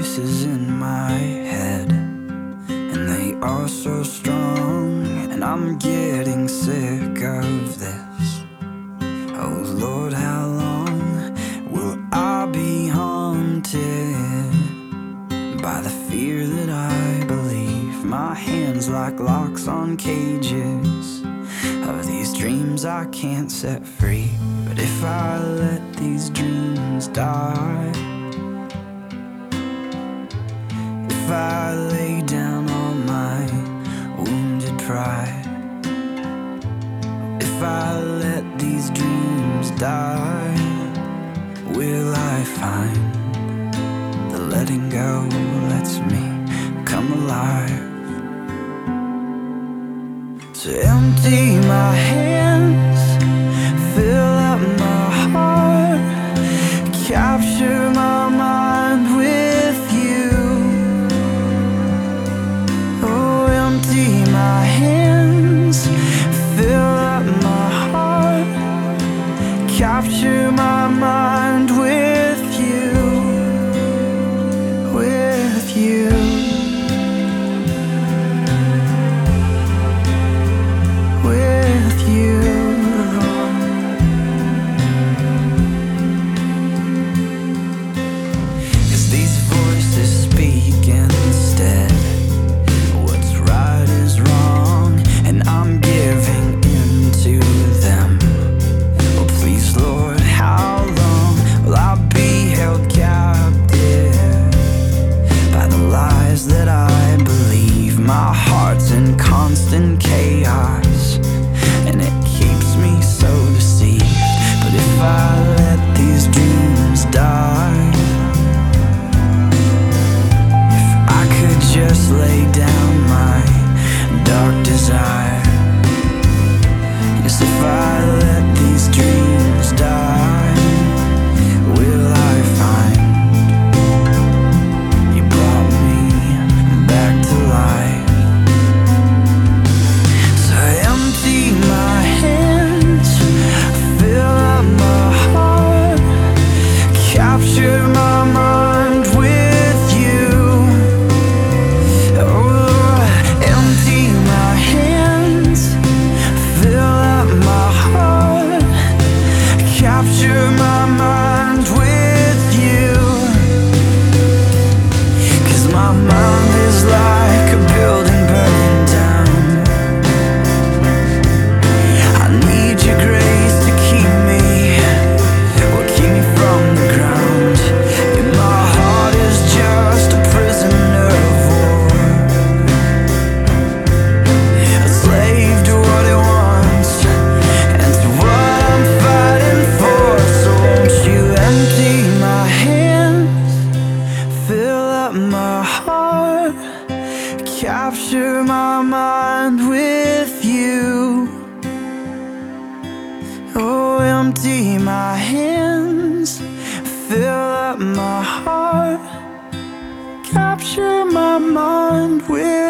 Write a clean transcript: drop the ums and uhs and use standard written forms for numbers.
voices in my head, and they are so strong, and I'm getting sick of this. Oh Lord, how long will I be haunted by the fear that I believe? My hands like locks on cages of these dreams I can't set free. But if I let these dreams die, if I lay down all my wounded pride, if I let these dreams die, will I find the letting go lets me come alive? To empty my hands, fill up my heart, capture my mind with you. Oh, empty my hands, fill up my heart, capture my mind with you, with you. That I believe, my heart's in constant chaos, and it keeps me so deceived. But if I let these dreams die, if I could just lay down my dark desire, yes, if I let these dreams die, will I find back to life? So empty my hands, fill up my heart, capture my mind with you. Oh, empty my hands, fill up my heart, capture my mind with you. 'Cause my mind is like a building burning down. I need your grace to keep me, or keep me from the ground. And my heart is just a prisoner of war, a slave to what it wants and to what I'm fighting for. So won't you empty my hands, fill up my heart, capture my mind with you. Oh, empty my hands, fill up my heart, capture my mind with